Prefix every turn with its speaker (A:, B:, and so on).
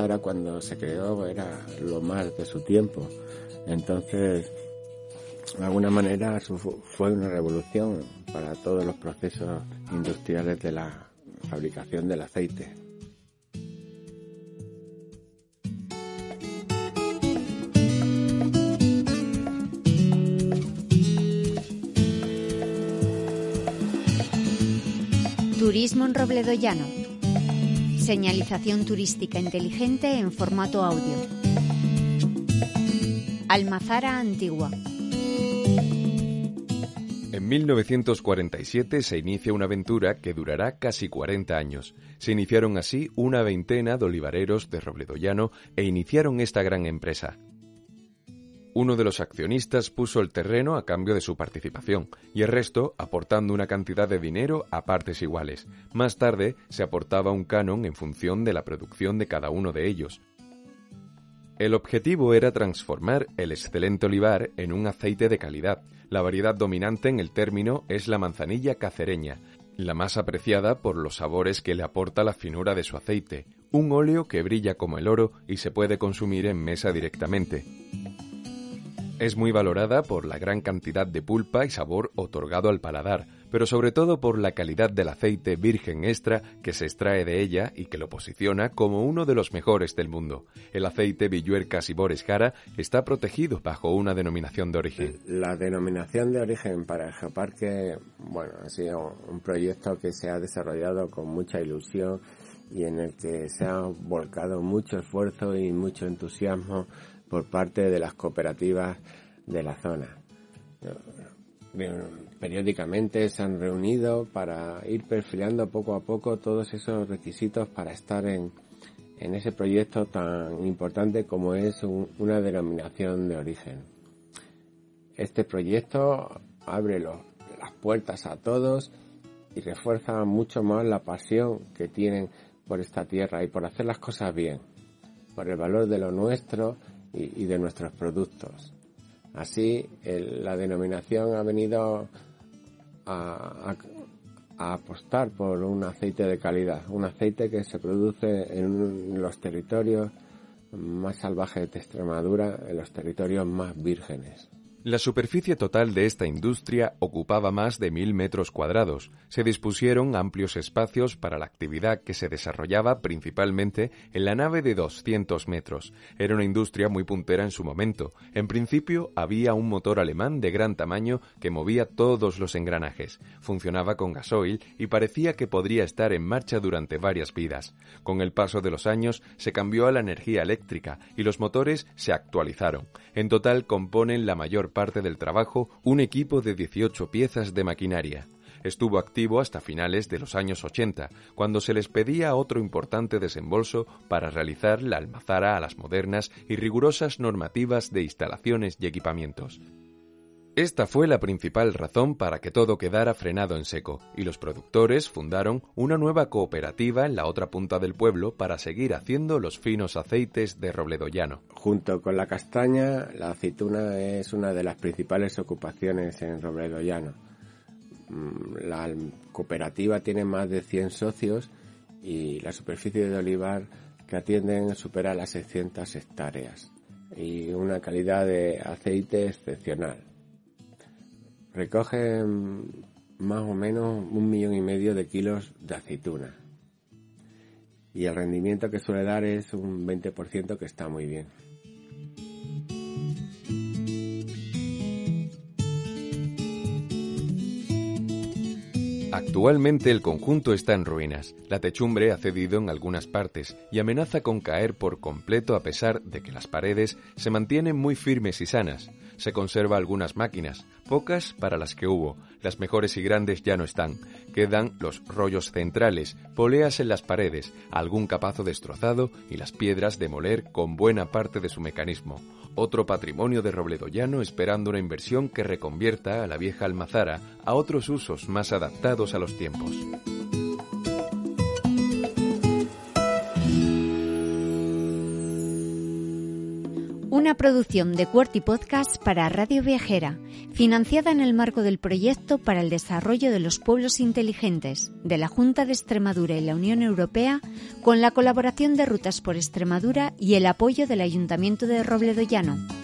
A: almazara cuando se creó era lo más de su tiempo. Entonces, de alguna manera fue una revolución para todos los procesos industriales de la fabricación del aceite.
B: Turismo en Robledo Llano. Señalización turística inteligente en formato audio. Almazara Antigua.
C: En 1947 se inicia una aventura que durará casi 40 años. Se iniciaron así una veintena de olivareros de Robledo Llano e iniciaron esta gran empresa. Uno de los accionistas puso el terreno a cambio de su participación y el resto aportando una cantidad de dinero a partes iguales. Más tarde se aportaba un canon en función de la producción de cada uno de ellos. El objetivo era transformar el excelente olivar en un aceite de calidad. La variedad dominante en el término es la manzanilla cacereña, la más apreciada por los sabores que le aporta la finura de su aceite, un óleo que brilla como el oro y se puede consumir en mesa directamente. Es muy valorada por la gran cantidad de pulpa y sabor otorgado al paladar, pero sobre todo por la calidad del aceite virgen extra que se extrae de ella y que lo posiciona como uno de los mejores del mundo. El aceite Villuercas y Bores Jara está protegido bajo una denominación de origen.
A: La denominación de origen para el Geoparque, ha sido un proyecto que se ha desarrollado con mucha ilusión y en el que se ha volcado mucho esfuerzo y mucho entusiasmo por parte de las cooperativas de la zona. Periódicamente se han reunido para ir perfilando poco a poco todos esos requisitos para estar en ese proyecto tan importante como es una denominación de origen. Este proyecto abre las puertas a todos y refuerza mucho más la pasión que tienen por esta tierra y por hacer las cosas bien, por el valor de lo nuestro y de nuestros productos. Así, la denominación ha venido a apostar por un aceite de calidad, un aceite que se produce en los territorios más salvajes de Extremadura, en los territorios más vírgenes.
C: La superficie total de esta industria ocupaba más de 1.000 metros cuadrados. Se dispusieron amplios espacios para la actividad que se desarrollaba principalmente en la nave de 200 metros. Era una industria muy puntera en su momento. En principio había un motor alemán de gran tamaño que movía todos los engranajes. Funcionaba con gasoil y parecía que podría estar en marcha durante varias vidas. Con el paso de los años se cambió a la energía eléctrica y los motores se actualizaron. En total componen la mayor parte del trabajo un equipo de 18 piezas de maquinaria. Estuvo activo hasta finales de los años 80, cuando se les pedía otro importante desembolso para realizar la almazara a las modernas y rigurosas normativas de instalaciones y equipamientos. Esta fue la principal razón para que todo quedara frenado en seco, y los productores fundaron una nueva cooperativa en la otra punta del pueblo para seguir haciendo los finos aceites de Robledo Llano.
A: Junto con la castaña, la aceituna es una de las principales ocupaciones en Robledo Llano. La cooperativa tiene más de 100 socios y la superficie de olivar que atienden supera las 600 hectáreas y una calidad de aceite excepcional. Recogen más o menos 1,5 millones de kilos de aceituna y el rendimiento que suele dar es un 20%, que está muy bien.
C: Actualmente el conjunto está en ruinas. La techumbre ha cedido en algunas partes y amenaza con caer por completo a pesar de que las paredes se mantienen muy firmes y sanas. Se conserva algunas máquinas, pocas para las que hubo. Las mejores y grandes ya no están. Quedan los rollos centrales, poleas en las paredes, algún capazo destrozado y las piedras de moler con buena parte de su mecanismo. Otro patrimonio de Robledo Llano esperando una inversión que reconvierta a la vieja almazara a otros usos más adaptados a los tiempos.
B: Una producción de QWERTY Podcast para Radio Viajera, financiada en el marco del Proyecto para el Desarrollo de los Pueblos Inteligentes de la Junta de Extremadura y la Unión Europea, con la colaboración de Rutas por Extremadura y el apoyo del Ayuntamiento de Robledo Llano.